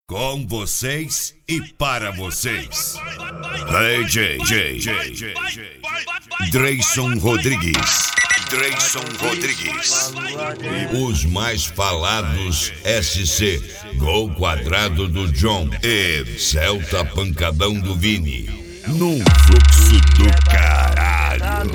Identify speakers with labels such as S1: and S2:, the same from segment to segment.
S1: Com vocês e para vocês, DJ Dreyson Rodrigues. Os mais falados SC, Gol Quadrado do John e Celta Pancadão do Vini. Num fluxo do caralho.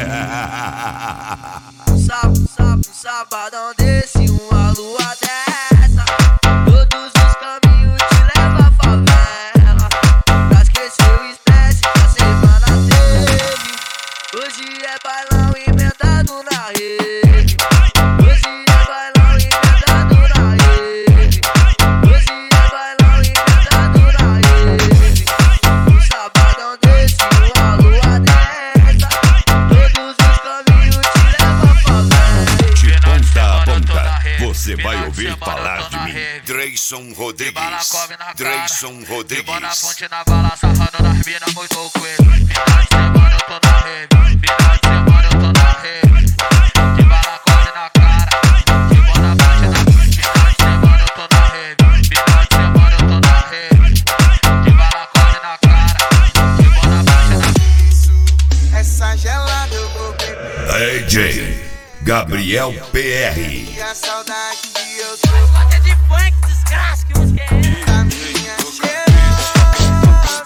S2: Sabadão desse, uma lua dessa. Todos os caminhos te levam à favela. Pra esquecer o estresse que a semana teve. Hoje é bailão emendado na rede. Hoje é bailão emendado na rede. Hoje é bailão emendado na rede. Um sabadão desse, uma lua dessa. Todos os caminhos te levam à favela.
S1: De ponta a ponta, você vai ouvir falar de mim. Dreyson Rodrigues.
S3: Vou na fonte, na bala, sarrando nas minas, muito coelho. Final de semana eu tô na rave. Final de semana eu tô na rave. De bala, corre na cara. De boa na fonte, na final de semana eu tô na rave. Final de semana eu tô na rave. De bala, corre na cara. De boa na fonte, na
S4: Essa gelada eu vou beber.
S1: DJ Gabriel PR.
S4: E a saudade que eu tô
S2: Bater de funk, desgraça, que música é essa?
S4: da minha cheirosa.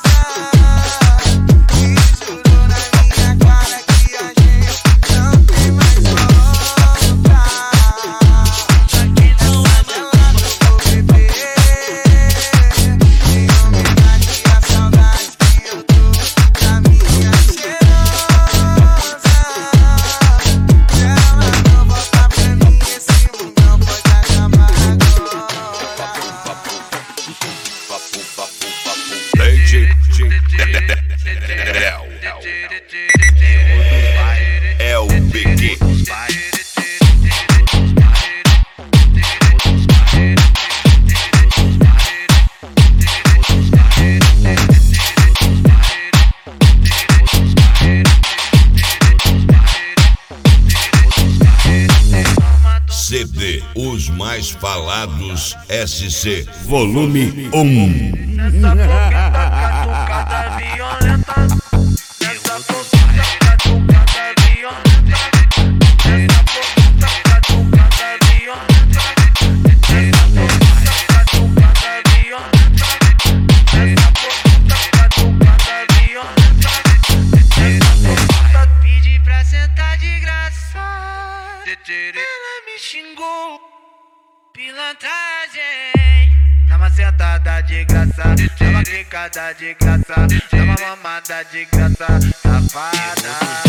S4: E jurou na minha cara que a gente não tem mais volta. Essa gelada eu vou beber. Em homenagem à saudade que eu tô da minha cheirosa. Ela não volta pra mim, esse mundão pode acabar agora.
S1: DJ é o Big. CD Os Mais Falados SC Volume 1.
S2: Nessa boca catucada violenta. Nessa boca catucada violenta. Nessa boca catucada violenta. Nessa boca catucada violenta. Nessa boca catucada violenta. Nessa boca pedi pra sentar de graça. Ela me xingou, pilantragem. Dá uma sentada de graça, dá uma clicada de graça, dá uma mamada de graça, safada.